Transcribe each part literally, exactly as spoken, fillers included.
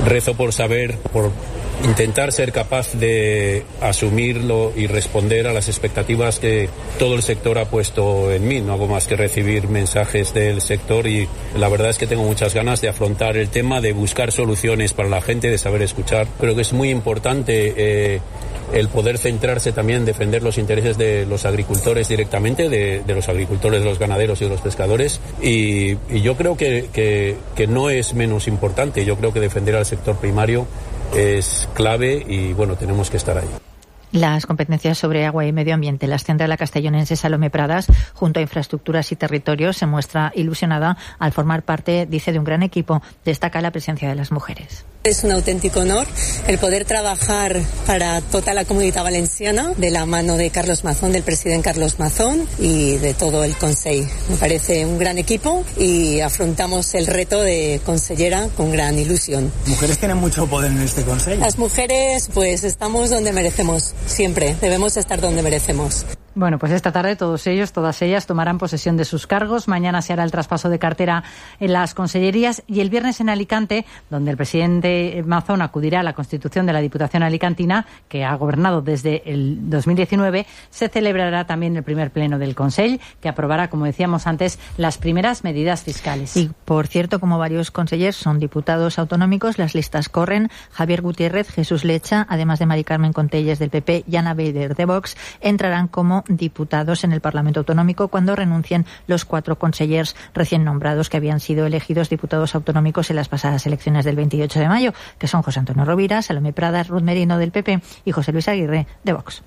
rezo por saber, por intentar ser capaz de asumirlo y responder a las expectativas que todo el sector ha puesto en mí. No hago más que recibir mensajes del sector y la verdad es que tengo muchas ganas de afrontar el tema, de buscar soluciones para la gente, de saber escuchar. Creo que es muy importante eh, el poder centrarse también en defender los intereses de los agricultores directamente, de, de los agricultores, de los ganaderos y de los pescadores. Y, y yo creo que, que, que no es menos importante. Yo creo que defender al sector primario es clave y bueno, tenemos que estar ahí. Las competencias sobre agua y medio ambiente las tendrá la castellonense Salomé Pradas junto a Infraestructuras y Territorios. Se muestra ilusionada al formar parte, dice, de un gran equipo. Destaca la presencia de las mujeres. Es un auténtico honor el poder trabajar para toda la Comunitat Valenciana de la mano de Carlos Mazón, del presidente Carlos Mazón y de todo el Consell. Me parece un gran equipo y afrontamos el reto de consellera con gran ilusión. ¿Mujeres tienen mucho poder en este Consell? Las mujeres pues estamos donde merecemos, siempre. Debemos estar donde merecemos. Bueno, pues esta tarde todos ellos, todas ellas tomarán posesión de sus cargos. Mañana se hará el traspaso de cartera en las consellerías y el viernes en Alicante, donde el presidente Mazón acudirá a la constitución de la Diputación Alicantina, que ha gobernado desde el dos mil diecinueve, se celebrará también el primer pleno del Consell, que aprobará, como decíamos antes, las primeras medidas fiscales. Y, por cierto, como varios consellers son diputados autonómicos, las listas corren. Javier Gutiérrez, Jesús Lecha, además de Mari Carmen Contelles del P P y Ana Beider de Vox, entrarán como diputados en el Parlamento Autonómico cuando renuncien los cuatro consellers recién nombrados que habían sido elegidos diputados autonómicos en las pasadas elecciones del veintiocho de mayo, que son José Antonio Rovira, Salomé Pradas, Ruth Merino del P P y José Luis Aguirre de Vox.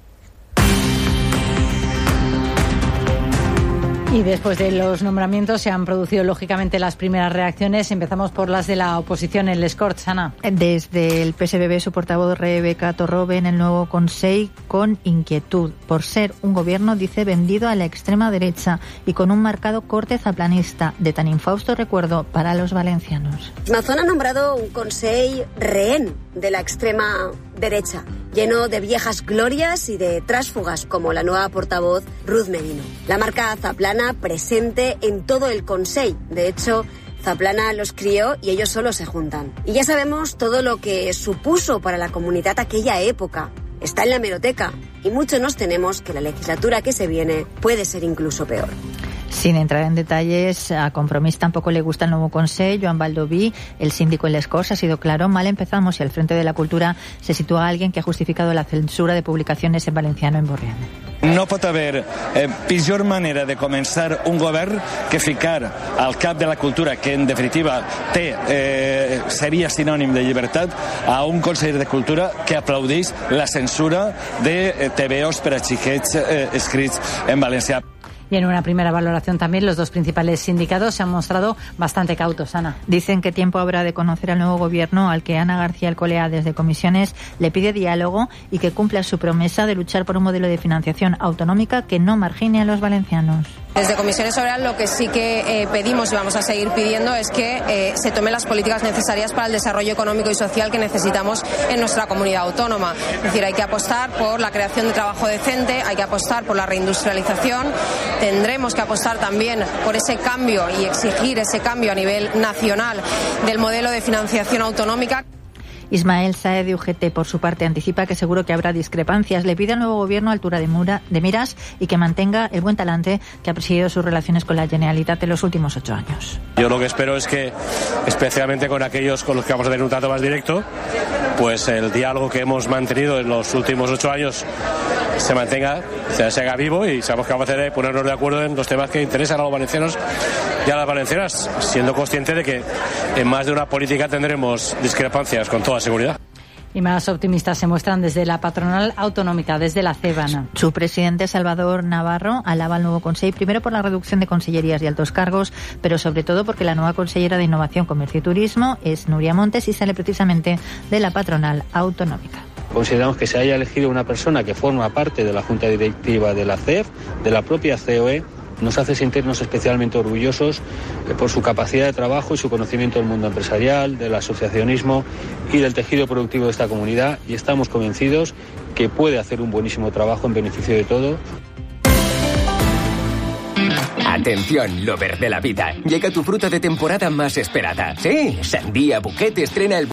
Y después de los nombramientos se han producido lógicamente las primeras reacciones. Empezamos por las de la oposición en Les Corts, Ana. Desde el P S B B, su portavoz Rebeca Torrobe en el nuevo Consell con inquietud por ser un gobierno, dice, vendido a la extrema derecha y con un marcado corte zaplanista, de tan infausto recuerdo para los valencianos. Mazón ha nombrado un Consell rehén de la extrema derecha, lleno de viejas glorias y de tránsfugas como la nueva portavoz Ruth Merino. La marca zaplana presente en todo el Consell. De hecho, Zaplana los crió y ellos solo se juntan. Y ya sabemos todo lo que supuso para la comunidad aquella época. Está en la hemeroteca y mucho nos tememos que la legislatura que se viene puede ser incluso peor. Sin entrar en detalles, a Compromís tampoco le gusta el nuevo Consell. Joan Baldoví, el síndico en Les Corts, ha sido claro: mal empezamos y al frente de la cultura se sitúa alguien que ha justificado la censura de publicacions en valenciano en Borriana. No pot haver eh, pitjor manera de començar un govern que ficar al cap de la cultura, que en definitiva té, eh, seria sinònim de llibertat, a un conseller de cultura que aplaudís la censura de eh, T V Os per a xiquets eh, escrits en valencià. Y en una primera valoración también los dos principales sindicatos se han mostrado bastante cautos, Ana. Dicen que tiempo habrá de conocer al nuevo gobierno, al que Ana García Alcolea desde Comisiones le pide diálogo y que cumpla su promesa de luchar por un modelo de financiación autonómica que no margine a los valencianos. Desde Comisiones Obreras lo que sí que eh, pedimos y vamos a seguir pidiendo es que eh, se tomen las políticas necesarias para el desarrollo económico y social que necesitamos en nuestra comunidad autónoma. Es decir, hay que apostar por la creación de trabajo decente, hay que apostar por la reindustrialización, tendremos que apostar también por ese cambio y exigir ese cambio a nivel nacional del modelo de financiación autonómica. Ismael Saez de U G T, por su parte, anticipa que seguro que habrá discrepancias. Le pide al nuevo gobierno altura de, mura, de miras y que mantenga el buen talante que ha presidido sus relaciones con la Generalitat en los últimos ocho años. Yo lo que espero es que, especialmente con aquellos con los que vamos a tener un trato más directo, pues el diálogo que hemos mantenido en los últimos ocho años se mantenga, se haga vivo y seamos capaces de ponernos de acuerdo en los temas que interesan a los valencianos y a las valencianas, siendo consciente de que en más de una política tendremos discrepancias con toda seguridad. Y más optimistas se muestran desde la patronal autonómica, desde la CEBAN. Su presidente, Salvador Navarro, alaba al nuevo Consell, primero por la reducción de consellerías y altos cargos, pero sobre todo porque la nueva consellera de Innovación, Comercio y Turismo es Núria Montes y sale precisamente de la patronal autonómica. Consideramos que se haya elegido una persona que forma parte de la Junta Directiva de la C E F, de la propia C O E, nos hace sentirnos especialmente orgullosos por su capacidad de trabajo y su conocimiento del mundo empresarial, del asociacionismo y del tejido productivo de esta comunidad, y estamos convencidos que puede hacer un buenísimo trabajo en beneficio de todos. Atención, lover de la vida. Llega tu fruta de temporada más esperada. Sí, Sandía Bouquet estrena el